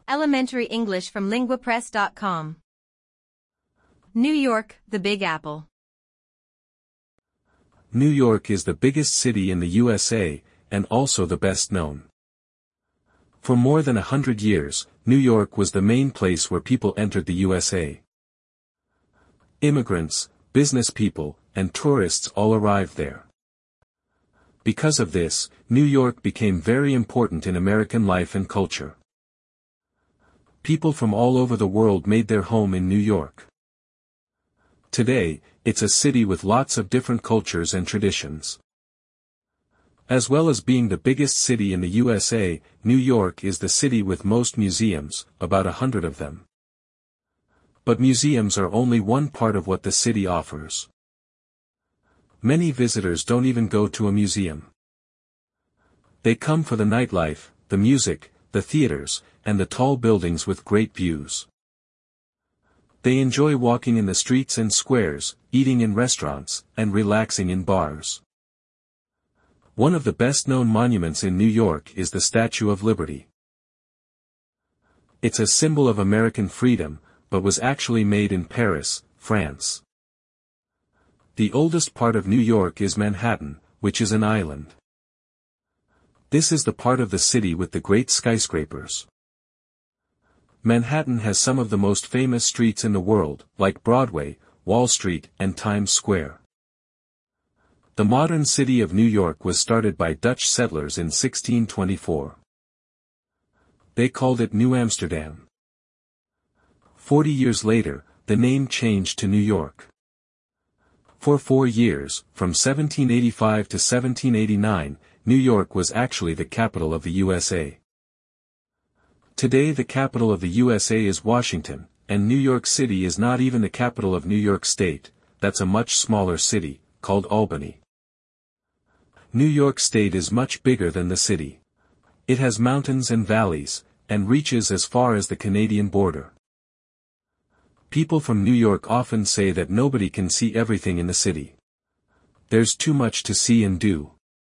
Elementary English from linguapress.com. New York, the Big Apple. New York is the biggest city in the USA, and also the best known. For more than 100 years, New York was the main place where people entered the USA. Immigrants, business people, and tourists all arrived there. Because of this, New York became very important in American life and culture. People from all over the world made their home in New York. Today, it's a city with lots of different cultures and traditions. As well as being the biggest city in the USA, New York is the city with most museums, about 100 of them. But museums are only one part of what the city offers. Many visitors don't even go to a museum. They come for the nightlife, the music, the theaters, and the tall buildings with great views. They enjoy walking in the streets and squares, eating in restaurants, and relaxing in bars. One of the best-known monuments in New York is the Statue of Liberty. It's a symbol of American freedom, but was actually made in Paris, France. The oldest part of New York is Manhattan, which is an island. This is the part of the city with the great skyscrapers. Manhattan has some of the most famous streets in the world, like Broadway, Wall Street, and Times Square. The modern city of New York was started by Dutch settlers in 1624. They called it New Amsterdam. 40 years later, the name changed to New York. For 4 years, from 1785 to 1789, New York was actually the capital of the USA. Today the capital of the USA is Washington, and New York City is not even the capital of New York State, that's a much smaller city, called Albany. New York State is much bigger than the city. It has mountains and valleys, and reaches as far as the Canadian border. People from New York often say that nobody can see everything in the city. There's too much to see and do.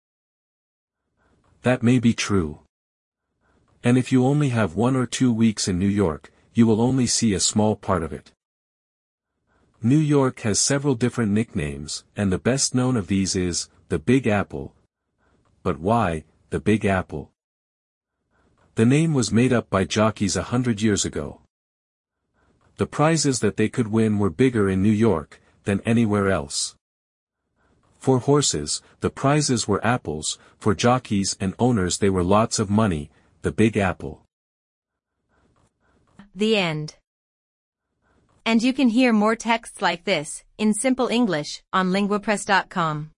That may be true. And if you only have 1 or 2 weeks in New York, you will only see a small part of it. New York has several different nicknames, and the best known of these is, the Big Apple. But why, the Big Apple? The name was made up by jockeys 100 years ago. The prizes that they could win were bigger in New York, than anywhere else. For horses, the prizes were apples, for jockeys and owners they were lots of money, the Big Apple. The end. And you can hear more texts like this, in simple English, on linguapress.com.